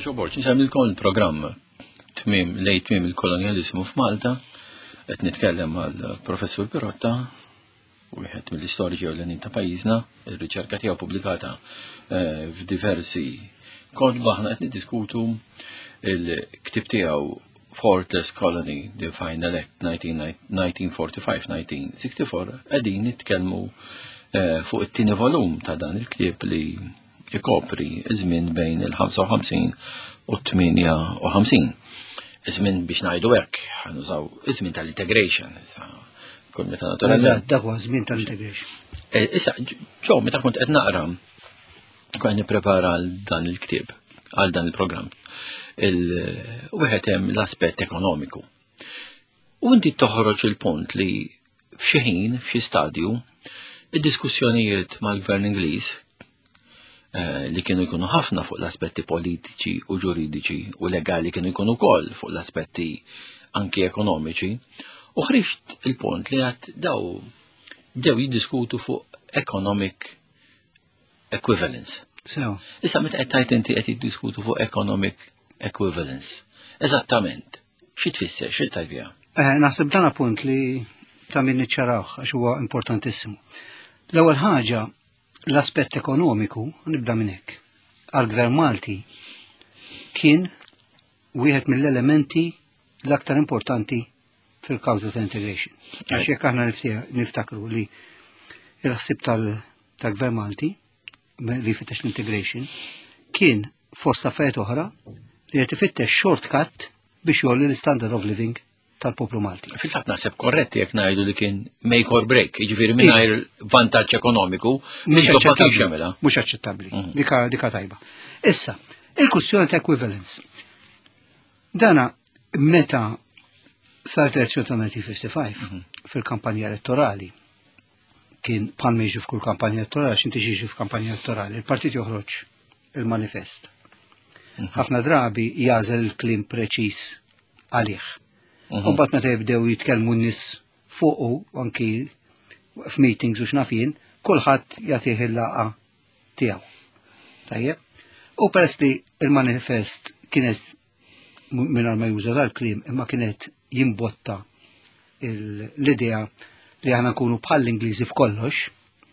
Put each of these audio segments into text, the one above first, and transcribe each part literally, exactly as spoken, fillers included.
Ġobort, nisemilkom il-programm tmim lej tmim il-kolonializmu f'Malta, qed nitkellem mal-Professur Pirotta, wieħed mill-istoriċi ewlenin ta' pajjiżna, ir-riċerka tiegħu pubblikata f'diversi kodba aħna qed niddiskutu il-ktib tiegħu Fortress Colony, The Final Act nineteen forty-five to nineteen sixty-four, qegħdin nitkellmu fuq it-tieni volum ta' dan il-ktieb li ikopri żmien bejn il-ħamsa u ħamsin u t-tminja u ħamsin. Iż-żmien biex ngħidu hekk, ħanużaw iż-żmien tal-integration. Kull meta naturalment. Dak huwa żmien tal-integration. Issa, ġew meta kont qed naqra, kont nipprepara għal dan il-ktieb, għal dan il-programm. Il-wieħed hemm l-aspett ekonomiku. U inti toħroġ il-punt li f'xi ħin, f'xi stadju, id-diskussjonijiet mal-Gvern Ingliż li kienu jkunu ħafna fuq l-aspetti politiċi u ġuridiċi u legali kienu jkunu wkoll fuq l-aspetti anki ekonomiċi, u ħriġt il-punt li għad daw dew jiddiskutu fuq economic equivalence. So. Issa meta qed tgħid inti qed jiddiskutu fuq economic equivalence. Eżattament, xi tfisser, xi tajbija? Naħseb dan punt li ta' min niċċarawh għax huwa importantissimu. L-ewwel ħaġa l-aspett ekonomiku, nibda minn hekk, għall-Gvern Malti kien wieħed mill-elementi l-aktar importanti fil-kawża ta' integration. Għax jekk aħna niftakru li il-ħsieb tal-Gvern Malti li jfittex l-integration kien fost affarijiet oħra li qed ifittex shortcut biex jolli l-standard of living tal-poplu Malti. Fil-fatt naħseb korretti jekk ngħidu li kien make or break, jiġifieri mingħajr vantaġġ ekonomiku, mhux jagħmilha. Mhux aċċettabbli. Dika tajba. Issa, il-kwistjoni ta' equivalence. Dana meta saret l-elezzjoni ta' nineteen fifty-five fil-kampanja elettorali kien bħal meġi f'kull kampanja elettorali x'inti ġiġi f'kampanja elettorali, il-partit joħroġ il-manifest. Ħafna drabi jażel il-klim preċiż għalih. U bat meta jibdew jitkellmu n-nies fuqu anki f'meetings u x'nafin, kulħadd jagħtih il-laqgħa tiegħu. Tajjeb? U peress li il-manifest kienet mingħajr ma juża dal-kliem imma kienet jimbotta l-idea li aħna nkunu bħall-Ingliżi f'kollox,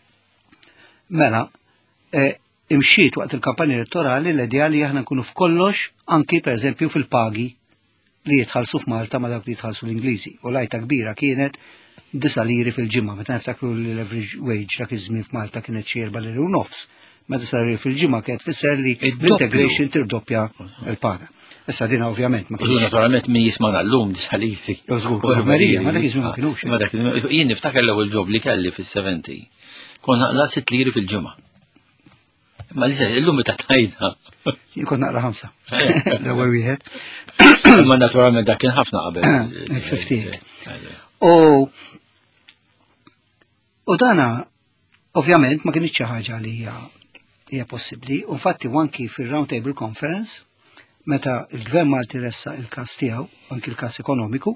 mela imxiet waqt il-kampanja elettorali l-idea li aħna nkunu f'kollox anki pereżempju fil-pagi li jitħallsu f'Malta ma dawk li jitħallsu l-Ingliżi. U lajta kbira kienet disa liri fil-ġimgħa, meta niftakru li l-average wage dak iż-żmien f'Malta kienet xi erba' liri u nofs. Meta disa liri fil-ġimgħa kienet tfisser li l-integration tirdoppja l-paga. Issa dina ovvjament ma kienx. Naturalment min jisma' llum disa liri. Marija, ma dak iż-żmien ma kinux. Ma dak jien niftakar l-ewwel ġob li kelli fis-seventy. Kont naqla sitt liri fil-ġimgħa. Ma li illum meta tgħidha. Jien kont naqra ħamsa. L-ewwel wieħed. Ma naturalment dak kien ħafna qabel. fifty-eight. U u dana ovvjament ma kienx xi ħaġa li hija hija possibbli, u infatti anki fir-Round Table Conference meta l-Gvern Malti ressa il-każ tiegħu, anki l-każ ekonomiku,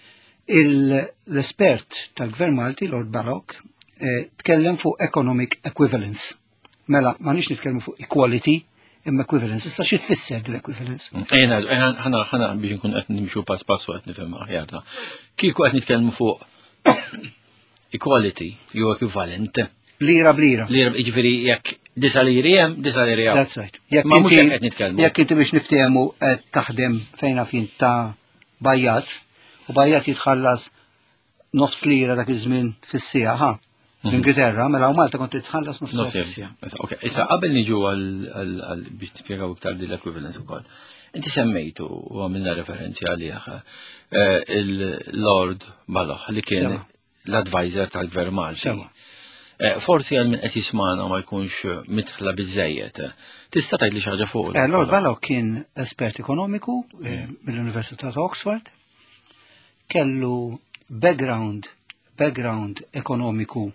l-espert tal-Gvern Malti, Lord Ballock, tkellem fuq economic equivalence. Mela, ma nix nitkellmu fuq equality, imma equivalence. Issa xi tfisser l-equivalence? Ejna, ħana ħana biex nkun qed nimxu pass pass waqt nifhem aħjar. Kieku qed nitkellmu fuq equality, jew equivalent. Lira blira. Lira, jiġifieri jekk disa liri hemm, disa liri hemm. That's right. Ma mhux hekk qed nitkellmu. Jekk inti biex niftehmu qed taħdem fejna fin ta' bajjat, u bajjat jitħallas nofs lira dak iż-żmien fis-sija, ħa. L-Ingilterra, mela u Malta kont titħallas nofs lira. Ok, issa qabel niġu għal biex tispjegaw iktar din l-equivalence ukoll. Inti semmejtu u għamilna referenzi għalih il-Lord Balloch li kien l-advisor tal-Gvern Malti. Forsi għal min qed jismana ma jkunx mitħla biżejjed. Tista' tgħidli xi ħaġa fuq. Lord Balloch kien espert ekonomiku mill-Università ta' Oxford. Kellu background background ekonomiku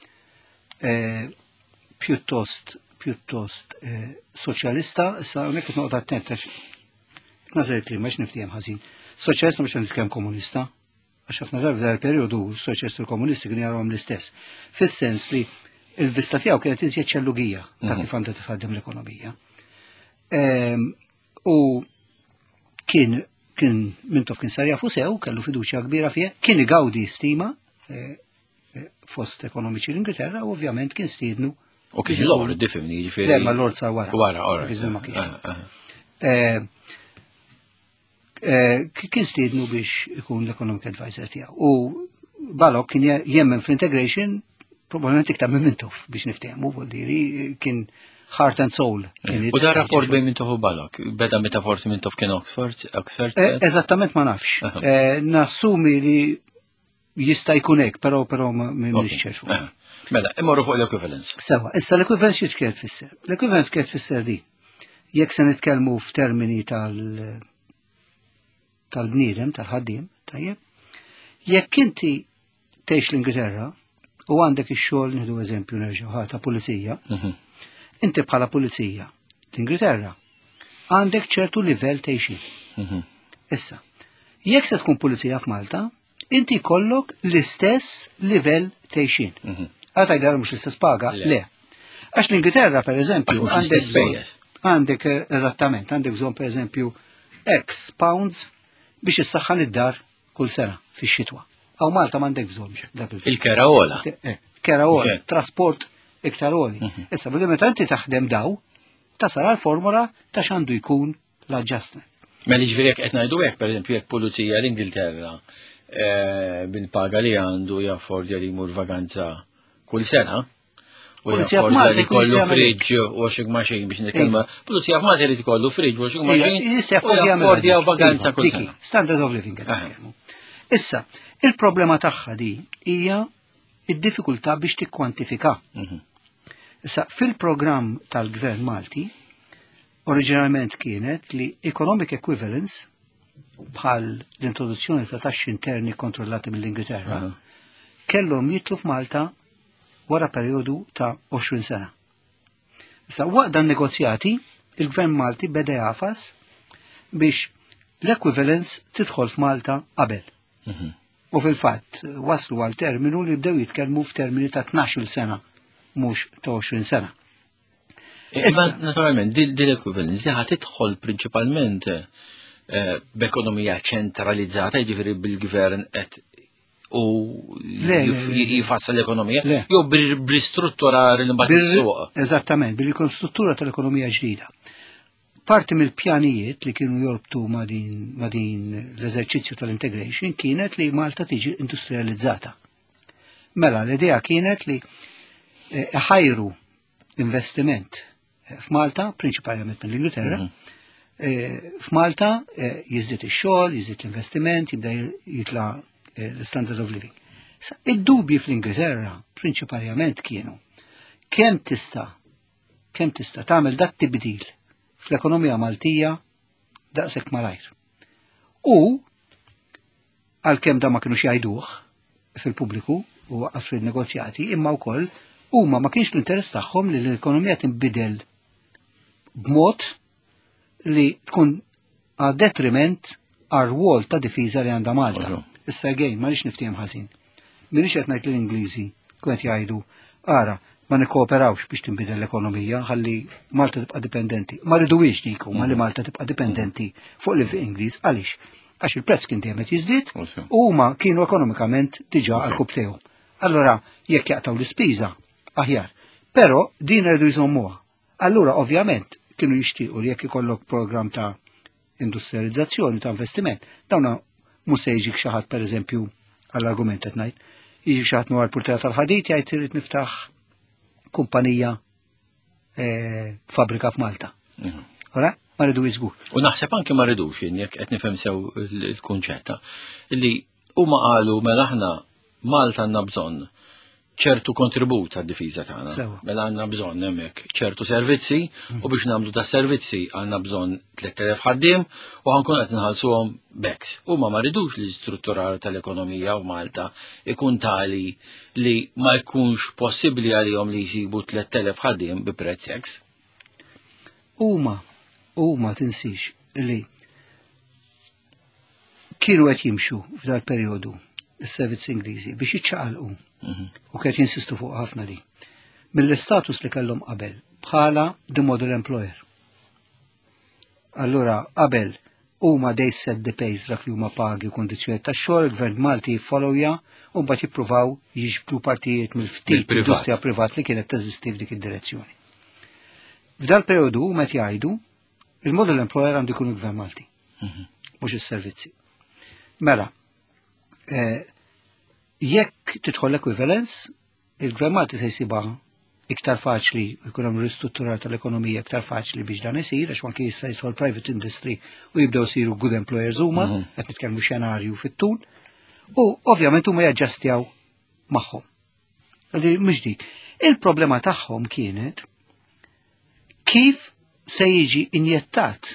pjuttost pjuttost soċjalista, issa hawnhekk qed noqgħod attent għax nażel il-kliem għax niftihem ħażin. Soċjalista mhux nitkellem komunista, għax ħafna drabi f'dan il-perjodu soċjalisti u komunisti kienu jarahom l-istess. Fis-sens li l-vista tiegħu kienet iżjed ċellugija ta' kif għandha tifgħaddem l-ekonomija. u kien kien Mintoff kien sar jafu sew, kellu fiduċja kbira fih, kien igawdi stima fost ekonomiċi l-Ingilterra u ovvjament kien stiednu. U kien l-Lord diffimni ġifieri. Le, ma l-Lord sar wara. Wara, ora. Kien stiednu biex ikun l-economic advisor tiegħu. U Balok kien jemmen fl-integration probabbilment iktar minn Mintoff biex niftehmu, vuol diri kien heart and soul. U da rapport bejn Mintoff u Balok, beda meta forsi Mintoff kien Oxford, Oxford? Eżattament ma nafx. Nassumi li jista' jkun hekk, però però m'iniex ċerfu. Mela, immorru fuq l-equivalence. Sewa, issa l-equivalence xi kien tfisser? L-equivalence kien tfisser di. Jekk se nitkellmu f'termini tal tal-bniedem, tal-ħaddiem, tajjeb, jekk inti tgħix l-Ingilterra u għandek ix-xogħol nieħdu eżempju nerġgħu ħata pulizija, inti bħala pulizija l-Ingilterra għandek ċertu livell tgħixin. Issa, jekk se tkun pulizija f'Malta, inti kollok l-istess livell tgħixin. Għata jgħar mux l-istess paga? Le. Għax l-Ingilterra, per eżempju, għandek eżattament, għandek bżon per eżempju X pounds biex issaħħan id-dar kull sena fix-xitwa. Aw Malta m'għandek bżon. Il-keraola. Keraola, trasport iktar oli. Issa, bħu meta inti taħdem daw, tasal għal-formula ta' xandu jkun l-adjustment. Mela ġifieri jekk qed ngħidu hekk, pereżempju jekk pulizija l-Ingilterra bil-paga li għandu jaffordja li jmur vaganza kull sena, u jaffordja li kollu fridġ u washing machine biex nitkellma. Pulizija f'Malta li tkollu fridġ, washing machine u jaffordja vaganza kull sena. Standard of living. Issa, il-problema tagħha di hija id-diffikultà biex tikkwantifika. Issa, fil-programm tal-Gvern Malti, oriġinalment kienet li economic equivalence bħal l-introduzzjoni ta' taxxi interni kontrollati mill-Ingilterra kellhom jitlu f'Malta wara perjodu ta' għoxrin sena. Issa waqt dan negozjati, il-Gvern Malti beda jafas biex l-equivalence tidħol f'Malta qabel. U fil-fatt waslu għal terminu li bdew jitkellmu f'termini ta' tnax-il sena, mhux ta' għoxrin sena. Imma naturalment din l-equivalence ħad tidħol prinċipalment b'ekonomija ċentralizzata, jiġifieri bil-gvern qed u jifassa l-ekonomija, jew bil-strutturar li mbagħad is-suq. Eżattament, bil-konstruttura tal-ekonomija ġdida. Parti mill-pjanijiet li kienu jorbtu ma' din l-eżerċizzju tal-integration kienet li Malta tiġi industrializzata. Mela, l-idea kienet li ħajru investiment f'Malta, prinċipalment mill-Ingilterra, f'Malta jiżdied ix-xogħol, jiżdied l-investiment, jibda jitla l-standard of living. Id-dubji fl-Ingilterra prinċipalment kienu kemm tista' kemm tista' tagħmel dak tibdil fl-ekonomija Maltija daqshekk malajr. U għalkemm da ma kinux jgħiduh fil-pubbliku u waqaf fil-negozjati, imma wkoll huma ma kienx l-interess tagħhom li l-ekonomija tinbidel b'mod li tkun għal detriment għal rwol ta' difiża li għandha Malta. Issa gejn, ma nix niftijem ħażin. Minix qed ngħid l-Ingliżi kont jgħidu ara ma nikkooperawx biex tinbidel l-ekonomija ħalli Malta tibqa' dipendenti. Ma rridux diku ma li Malta tibqa' dipendenti fuq l Ingliż għaliex għax il-prezz kien dejjem qed jiżdied u huma kienu ekonomikament diġà għal kubtew. Allura jekk jaqtaw l-ispiża aħjar. Però din rridu jżommuha. Allura ovvjament kienu jixtiequ li jekk ikollok programm ta' industrializzazzjoni ta' investiment, dawna mhux se jiġik xi ħadd pereżempju għall-argument qed ngħid, jiġi xi ħadd nwar pultera tal-ħadid jgħid irid niftaħ kumpanija fabrika f'Malta. Ora, ma rridu jiżgur. U naħseb anke ma rridux jekk qed nifhem sew il-kunċetta illi huma qalu mela aħna Malta għandna bżonn ċertu kontribut għad-difiża tagħna. Mela għandna bżonn hemmhekk ċertu servizzi u biex nagħmlu ta' servizzi għandna bżonn tliet elef ħaddiem u ħankun qed nħallsuhom beks. Huma ma rridux li strutturar tal-ekonomija f'Malta ikun tali li ma jkunx possibbli għalihom li jsibu tliet elef ħaddiem bi prezz X. Huma huma tinsix li kienu qed jimxu f'dal perjodu is-servizzi Ingliżi biex jiċċaqalqu u kien jinsistu fuq ħafna di. Mill-istatus li kellhom qabel bħala the model employer. allura qabel huma they set the pace dak li huma pagi u kondizzjoni tax-xogħol, il-Gvern Malti jiffollowja u mbagħad jippruvaw jiġbru partijiet mill-ftit industrija privat li kienet teżisti f'dik id-direzzjoni. F'dal perjodu huma qed jgħidu il-model employer għandu jkun il-Gvern Malti, mhux is-servizzi. Mela, jekk tidħol l-equivalence, il-Gvern Malti se jsibha iktar faċli jkun hemm ristrutturar tal-ekonomija iktar faċli biex dan isir, għax anke jista' jidħol private industry u jibdew isiru good employers huma, qed nitkellmu xenarju fit-tul, u ovvjament huma jaġġastjaw magħhom. Mhux dik. Il-problema tagħhom kienet kif se jiġi injettat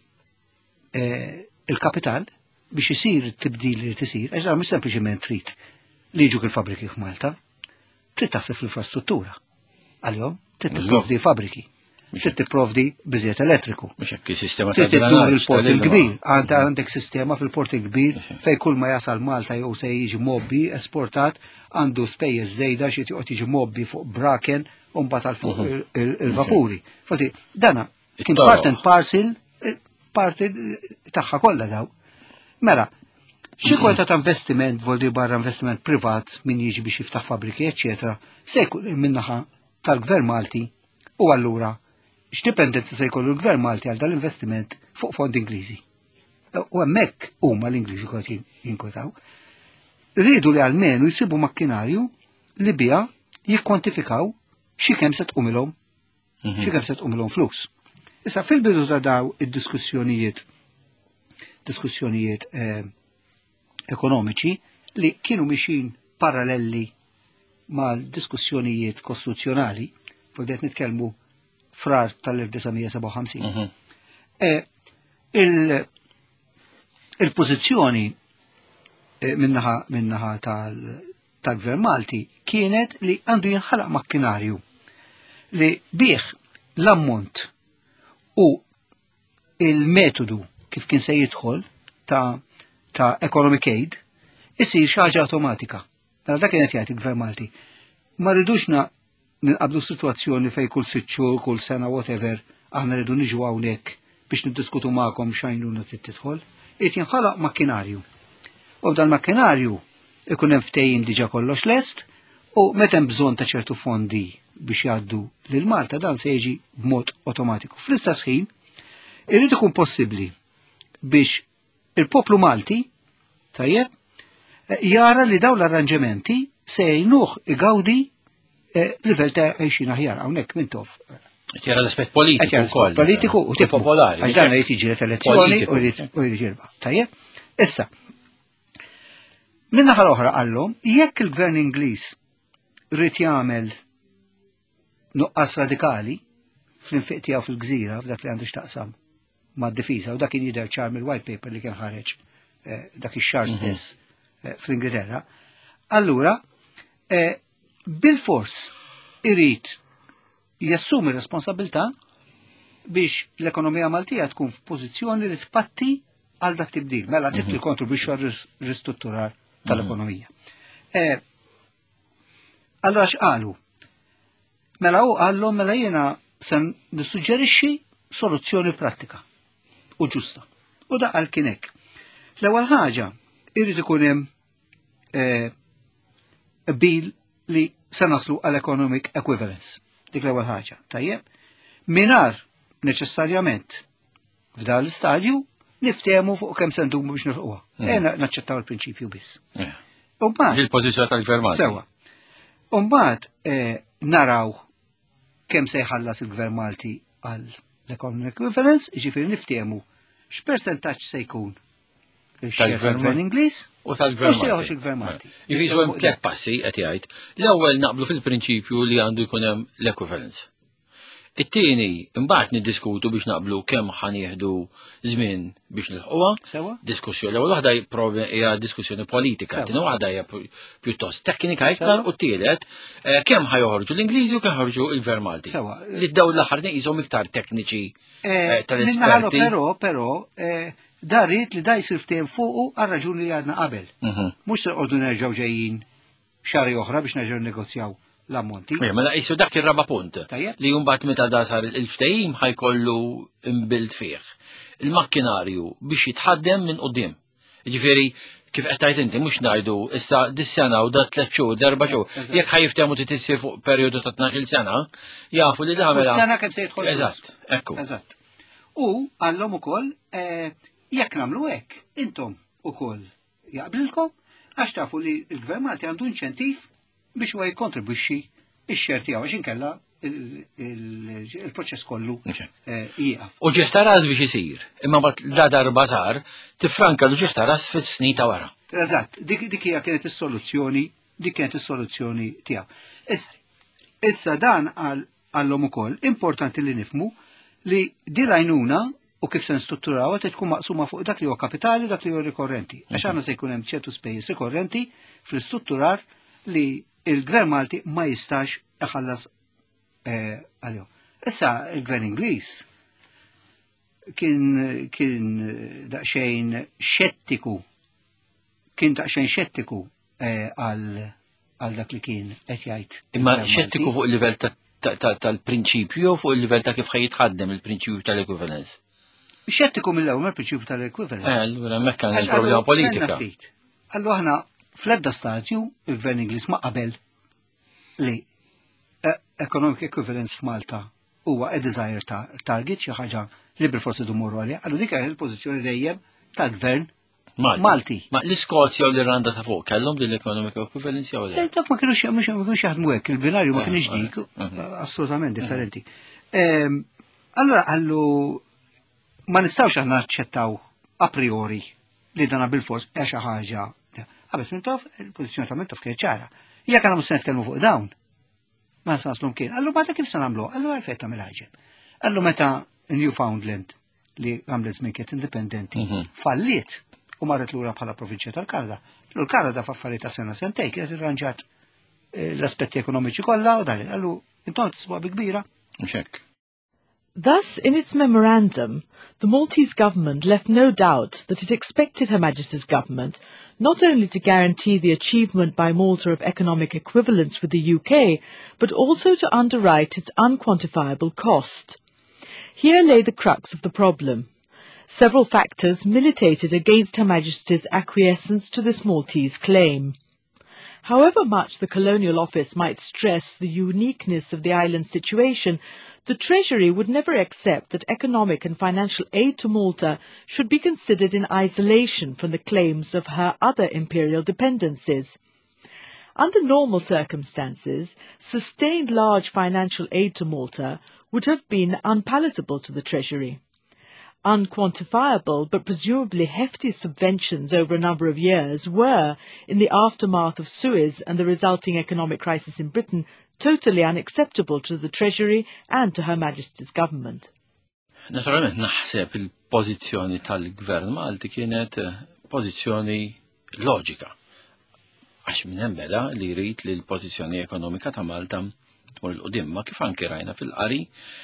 il-kapital biex isir it-tibdil li tisir, għax dan mhux sempliċement trid li jiġu il-fabriki f'Malta, trid taħseb fl-infrastruttura. Għal-jom, trid tipprovdi fabriki, trid tipprovdi biżiet elettriku. Mhux hekk is-sistema ta' trid il-port il-kbir, għandek sistema fil-port il-kbir fejn kull ma jasal Malta jew se jiġi mobbi esportat għandu spejjeż żejda xi joqgħod jiġi mobbi fuq braken u mbagħad għal fuq il-vapuri. Foti, dana kien part and parcel parti tagħha kollha daw. Mela, xi kwalità ta' investiment voldi barra investiment privat min jiġi biex jiftaħ fabriki, eċetera, se jkun minnaħa tal-Gvern Malti u allura x'dipendenza se jkollu l-Gvern Malti għal dal-investiment fuq fondi Ingliżi. U hemmhekk huma l-Ingliżi kont jinkwetaw. Rridu li almenu jsibu makkinarju li biha jikkwantifikaw xi kemm se tqumilhom, xi kemm se tqumilhom flus. Issa fil-bidu ta' daw id-diskussjonijiet diskussjonijiet ekonomiċi li kienu mixin parallelli mal-diskussjonijiet kostituzzjonali, fuq qed nitkellmu frar tal-1957. Il-pożizzjoni minnaħa tal-Gvern Malti kienet li għandu jinħalaq makkinarju li bih l-ammont u il-metodu kif kien se jidħol ta' ta' economic aid isir xi ħaġa awtomatika. Mela dak kienet jagħti il-Gvern Malti. Ma rridux ninqabdu sitwazzjoni fejn kull sitt xhur, kull sena whatever, aħna rridu niġu hawnhekk biex niddiskutu magħkom x'għajnuna trid tidħol, irid jinħalaq makkinarju. U b'dan makkinarju ikun hemm ftehim diġà kollox lest u meta hemm bżonn ta' ċertu fondi biex jgħaddu lil Malta dan se jiġi b'mod automatiku. Fl-istess ħin irid ikun possibbli biex il-poplu Malti tajjeb jara li daw l-arranġamenti se jgħinuh igawdi livell ta' għejxin aħjar hawnhekk mintof. Jara l-aspett politiku wkoll. Politiku u tifhom popolari. Għax dan jrid jiġi elezzjoni u jrid jirba'. Tajjeb? Issa. Min-naħa l-oħra qallhom jekk il-Gvern Ingliż rrid jagħmel nuqqas radikali fl-infiq tiegħu fil-Gżira f'dak li għandu x'taqsam mad-difiża u dak kien jidher ċar mill-white paper li kien ħareġ dak ix-xahar stess fl-Ingilterra. Allura bil-fors irid jassumi responsabilità biex l-ekonomija Maltija tkun f'pożizzjoni li tpatti għal dak tibdil. Mela dik li kontribwixxu għar-ristrutturar tal-ekonomija. Allura x'qalu? Mela hu qallhom mela jiena se nissuġġerixxi soluzzjoni prattika u ġusta. U daqal kien hekk. L-ewwel ħaġa irid ikun hemm bil li se naslu għal economic equivalence. Dik l-ewwel ħaġa. Tajjeb, mingħajr neċessarjament f'dan l-istadju niftehmu fuq kemm se ndumu biex nilħuha. Ejna naċċettaw il-prinċipju biss. U mbagħad il-pożizzjoni tal-Gvern Malti. Sewa. U mbagħad naraw kemm se jħallas il-Gvern Malti għal l-economic equivalence, jiġifieri niftehmu x'persentaġġ se jkun tal-Gvern Ingliż u tal-Gvern Malti. Jiġu hemm tliet passi qed jgħid. L-ewwel naqblu fil-prinċipju li għandu jkun hemm l-equivalence. It-tieni imbagħad niddiskutu biex naqblu kemm ħanieħdu żmien biex nilħquha. Sewa. Diskussjoni l-ewwel waħda hija diskussjoni politika, tieni waħda hija pjuttost teknika iktar u t-tielet kemm ħajoħorġu l-Ingliżi u kemm ħorġu l-Gvern Malti. Sewa. Li dawn l-aħħar qishom iktar tekniċi tal-esperti. Però però da rrid li da jsir ftehim fuqu għal raġuni li għadna qabel. Mhux se qogħdu nerġgħu ġejjin xahar oħra biex nerġgħu negozjaw l-ammonti. Mela qisu dak ir-raba' punt. Li mbagħad meta da sar il-ftehim ħajkollu imbilt fih. Il-makkinarju biex jitħaddem minn quddiem. Jiġifieri kif qed tgħid inti mhux ngħidu issa dis-sena u da tliet xhur, darba xhur. Jekk ħajftehmu titissir fuq perjodu ta' tnax-il sena, jafu li da mela. Sena kemm se jidħol. Eżatt, ekku. Eżatt. U għallhom ukoll jekk nagħmlu hekk, intom ukoll jaqblilkom għax tafu li l-Gvern Malti għandu inċentiv biex huwa jikkontribwixxi x-xer tiegħu għax inkella il-proċess kollu jieqaf. U ġeħtaras biex isir, imma bat la darba sar, tifranka lu ġeħtaras fis-snin ta' wara. Eżatt, dik hija kienet is-soluzzjoni, dik kienet is-soluzzjoni tiegħu. Issa dan għallhom ukoll importanti li nifmu li din l-għajnuna u kif se nstrutturaw qed tkun maqsuma fuq dak li huwa kapitali u dak li huwa rikorrenti. Għax għandna se jkun hemm ċertu spejjeż rikorrenti fl-istrutturar li il-Gvern Malti ma jistax iħallas għalihom. Issa il-Gvern Ingliż kien kien daqsxejn xettiku kien daqsxejn xettiku għal dak li kien qed jgħid. Imma xettiku fuq il-livell tal-prinċipju fuq il-livell ta' kif ħajjitħaddem il-prinċipju tal-equivalence. Xettiku mill-ewwel mal-prinċipju tal-equivalence. Eh, allura hemmhekk għandna problema politika. Allura aħna fl-ebda stadju il-Gvern Ingliż ma qabel li economic equivalence f'Malta huwa a desired target xi ħaġa li bil-forsi dumuru għalija, allura dik il-pożizzjoni dejjem tal-Gvern Malti. Ma l-Iskozja u l-Irlanda ta' fuq kellhom din l-economic equivalence jew le? Dak ma kienux ma kienux jaħdmu hekk, il-binarju ma kienx dik, assolutament differenti. Allura għallu ma nistgħux aħna naċċettaw a priori li dana bil-fors hija xi ħaġa. Għabes minn tof, il-pożizzjoni ta' minn tof kienet ċara. Jekk għandna mhux se nitkellmu fuq dawn, ma nistaslhom kien. Allu meta kif se nagħmlu? Allu għalfejn tagħmel ħaġa. Allu meta Newfoundland li għamlet żmien kienet indipendenti falliet u marret lura bħala provinċja tal-Kanada. L-Kanada f'affarijiet ta' sena sentej kienet irranġat l-aspetti ekonomiċi kollha u dan. Allu intom tisbuha bi kbira. Mhux Thus, in its memorandum, the Maltese government left no doubt that it expected Her Majesty's government not only to guarantee the achievement by Malta of economic equivalence with the U K, but also to underwrite its unquantifiable cost. Here lay the crux of the problem. Several factors militated against Her Majesty's acquiescence to this Maltese claim. However much the Colonial Office might stress the uniqueness of the island's situation, the Treasury would never accept that economic and financial aid to Malta should be considered in isolation from the claims of her other imperial dependencies. Under normal circumstances, sustained large financial aid to Malta would have been unpalatable to the Treasury. Unquantifiable but presumably hefty subventions over a number of years were, in the aftermath of Suez and the resulting economic crisis in Britain, totally unacceptable to the Treasury and to Her Majesty's government. Naturalment naħseb il-pożizzjoni tal-Gvern Malti kienet pożizzjoni loġika. Għax minn hemm beda li jrid li l-pożizzjoni ekonomika ta' Malta tmur il-qudiem, ma kif anke rajna fil-qari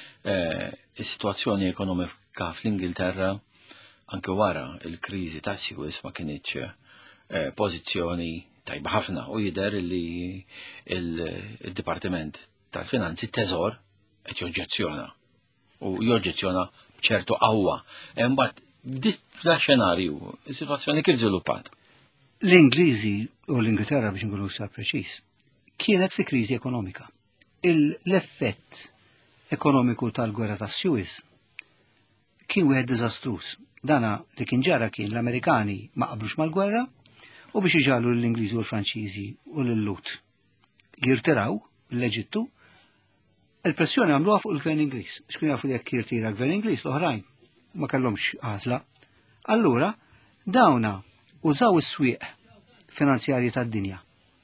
is-sitwazzjoni ekonomika fl-Ingilterra anke wara il-kriżi ta' Suez ma kienitx pożizzjoni tajba ħafna u jidher li il-Dipartiment tal-Finanzi teżor qed joġġezzjona u joġġezzjona b'ċertu qawwa. Imbagħad f'da xenarju is-sitwazzjoni kif żviluppat. L-Ingliżi u l-Ingilterra biex nkunu iktar preċiż kienet fi kriżi ekonomika. L-effett ekonomiku tal-gwerra ta' Suez kien wieħed diżastruż. Dana li kien ġara kien l-Amerikani ma qablux mal-gwerra u biex iġalu l-Ingliżi u l-Franċiżi u l-Lut jirtiraw l-Eġittu, il-pressjoni għamluha fuq il-Gvern Ingliż. Xkien jafu li jekk jirtira l-Gvern Ingliż l-oħrajn ma kellhomx għażla. Allura dawna użaw is-swieq finanzjarji tad-dinja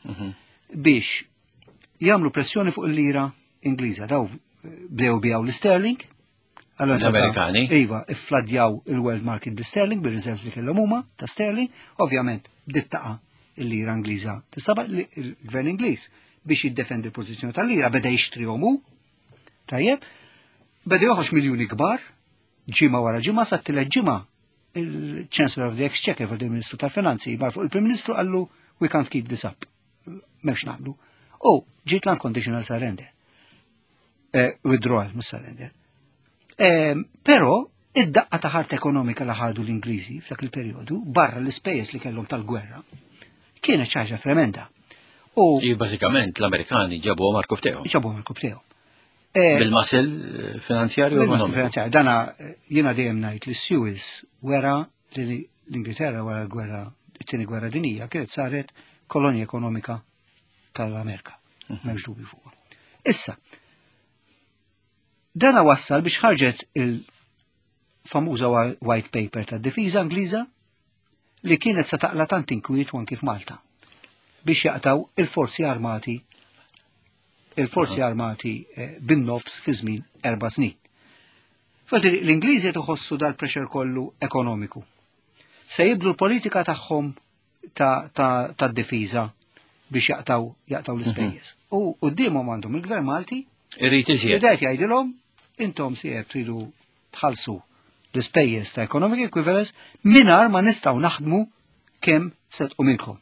biex jagħmlu pressjoni fuq il-lira Ingliża. Daw bdew bijaw l-sterling. L-Amerikani. Iva, iffladjaw il-world market bil-sterling, bil-reserves li kellhom huma ta' sterling, ovvjament bdiet taqa' il-lira Ingliża. Tisaba il-Gvern Ingliż biex jiddefendi l-pożizzjoni tal-lira beda jixtrihom hu. Tajjeb, beda joħroġ miljuni kbar, ġimgħa wara ġimgħa sa tielet ġimgħa il-Chancellor of the Exchequer fuq il-Ministru tal-Finanzi mar fuq il-Prim Ministru qallu we can't keep this up. M'hemmx nagħmlu. U ġiet l-unconditional surrender. Eh, withdrawal, mhux surrender. Eh, Però id-daqqa ta' ħart ekonomika li ħadu l-Ingliżi f'dak il-perjodu, barra l-ispejjeż li kellhom tal-gwerra, kienet xi ħaġa tremenda. U I bażikament l-Amerikani ġabu marku btejhom. ġabu marku btejhom. Bil-masel finanzjarju ekonomiku. Dana jiena dejjem ngħid li Suez wera li l-Ingilterra wara l-gwerra, it-tieni gwerra dinija kienet saret kolonja ekonomika tal-Amerika. M'hemmx dubi fuq. Issa, dana wassal biex ħarġet il-famuża white paper tad-difiża Ingliża li kienet sa taqla tant inkwiet anki f'Malta biex jaqtaw il-forzi armati il-forzi armati bin-nofs fi żmien erba' snin. Fadri l-Ingliżi tħossu dal-pressure kollu ekonomiku. Se jiblu l-politika tagħhom tad-difiża biex jaqtaw jaqtaw l-ispejjeż. U qudiemhom għandhom il-Gvern Malti Irrid iżjed. Idet jgħidilhom intom sieb tridu tħallsu l-ispejjeż ta' economic equivalence mingħajr ma nistgħu naħdmu kemm setqu minnkom.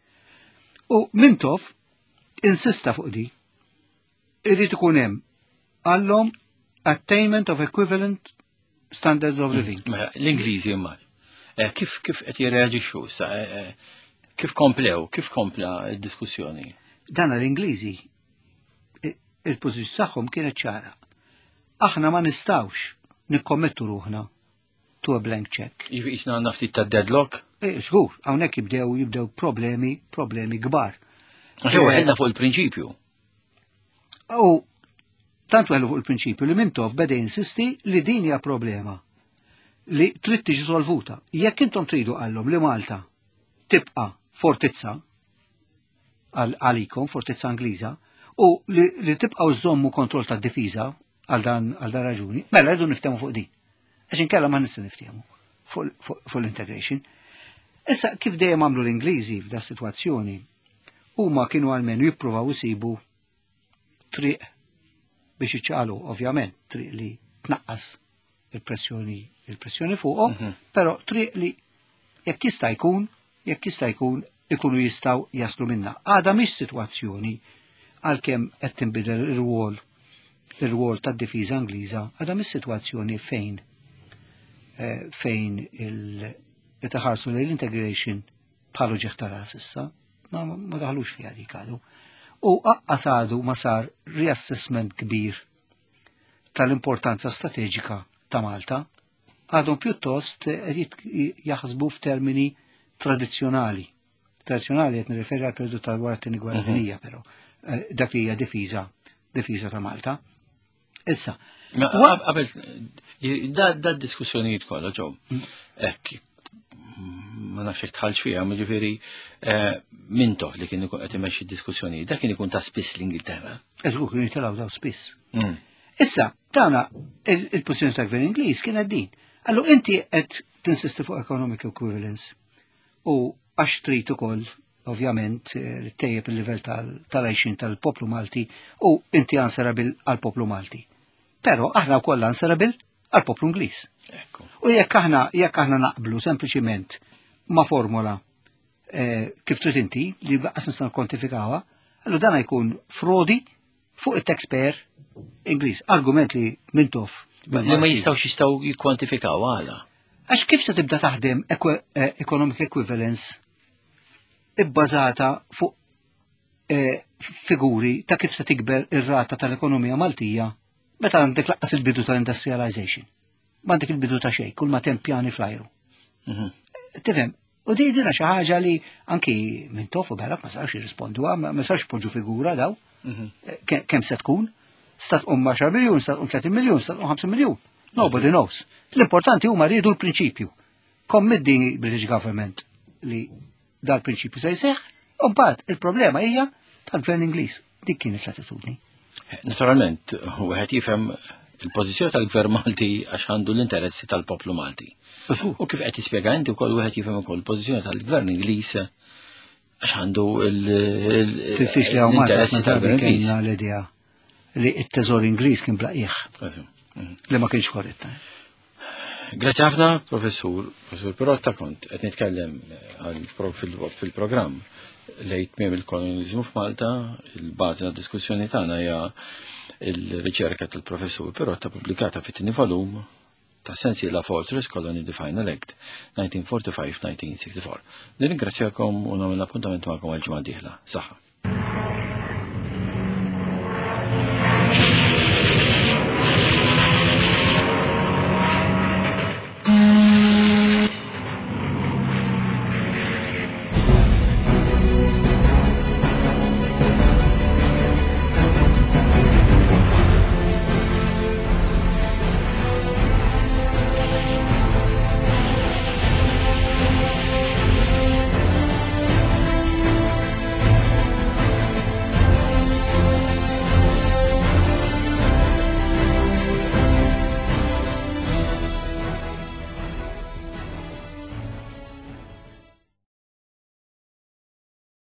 U Mintoff insista fuq di irrid ikun hemm għallhom attainment of equivalent standards of living. L-Ingliżi imma. Kif kif qed jirreaġixxu sa kif komplew, kif kompla d-diskussjoni? Dan l-Ingliżi il-pożizzjoni tagħhom kienet ċara. Aħna ma nistgħux nikkommettu ruħna to a blank check. Jisna naftit ta' deadlock? Żgur, hawnhekk jibdew jibdew problemi, problemi kbar. Ħew ħedna fuq il-prinċipju. U tant weħlu fuq il-prinċipju li Mintoff beda insisti li din hija problema li trid tiġi solvuta. Jekk intom tridu għallhom li Malta tibqa' fortizza għalikom, fortizza Ingliża, u li, li tibqgħu żommu kontroll tad-difiża għal dan għal dan raġuni, mela rridu niftehmu fuq din. Għax inkella ma nista' niftehmu fuq l-integration. Issa kif dejjem għamlu l-Ingliżi f'da sitwazzjoni, huma kienu għalmenu jippruvaw isibu triq biex iċċaqalu, ovvjament, triq li tnaqqas il-pressjoni il-pressjoni fuqhom, però triq li jekk jista' jkun, jekk jista' jkun ikunu jistgħu jaslu minna. Għada mhix sitwazzjoni għalkemm qed tinbidel ir-rwol ir-rwol tad-difiża Ingliża, għada mhix sitwazzjoni fejn fejn il-taħarsu l-integration bħalu ġeħ ras issa, ma daħlux fiha dik għadu. U aqqas għadu ma sar reassessment kbir tal-importanza strateġika ta' Malta, għadhom pjuttost jaħsbu f'termini tradizzjonali. Tradizzjonali qed nirreferi għal periodu tal-wara t-tieni gwerra dinjija, però dak li hija difiża, difiża ta' Malta. Issa. Qabel da diskussjonijiet kollha ġew. Hekk ma nafx hekk tħallx fiha, ma ġifieri Mintoff li kien ikun qed imexxi d-diskussjonijiet, dak kien ikun ta' spiss l-Ingilterra. Eżgur kien jitilgħu daw spiss. Issa, tagħna il-pożizzjoni tal-Gvern Ingliż kienet din. Allu inti qed tinsisti fuq economic equivalence u għax trid ukoll ovvjament tejjeb il-livell tal-għajxin tal-poplu Malti u inti answerabil għall-poplu Malti. Però aħna wkoll answerabil għall-poplu Ingliż. U jekk aħna jekk aħna naqblu sempliċiment ma' formula kif trid inti li baqqas nistgħu nkwantifikawha, allu dan jkun frodi fuq it-taxpayer Ingliż. Argument li Mintoff li ma jistgħux jistgħu jikkwantifikaw għala. Għax kif se tibda taħdem economic equivalence ibbażata fuq figuri ta' kif se tikber ir-rata tal-ekonomija Maltija meta għandek laqqas il-bidu tal-industrialization. M'għandek il-bidu ta' xejn, kull ma temm pjani flajru. Tifhem, u di dina xi ħaġa li anki Mintoff u Berak ma sarx jirrisponduha, ma sarx poġġu figura daw. Kemm se tkun? Sta tqum għaxar miljun, sta tqum tletin miljun, sta tqum ħamsa miljun. Nobody knows. L-importanti huma rridu l-prinċipju. Commit din British Government li dal-prinċipju se jseħħ, u mbagħad il-problema hija tal-Gvern Ingliż. Dik kienet l-attitudni. Naturalment, wieħed jifhem il-pożizzjoni tal-Gvern Malti għax għandu l-interessi tal-poplu Malti. U kif qed jispjega inti wkoll wieħed jifhem ukoll il-pożizzjoni tal-Gvern Ingliż għax għandu l-interessi tal-Gvern Ingliż. L-idea li t-teżor Ingliż kien blaqih. Li ma kienx korretta. Grazie ħafna, professur, professur Pirotta, kont qed nitkellem fil-programm lejt miem il-kolonializmu f'Malta, il-bażi għad diskussjoni tagħna hija il-riċerka tal-professur Pirotta pubblikata fit-tieni volum ta' sensiela Fortress Colony the Final Act nineteen forty-five to nineteen sixty-four. Nirringrazzjakom u nagħmel appuntament magħkom għal-ġimgħa d-dieħla. Saħħa.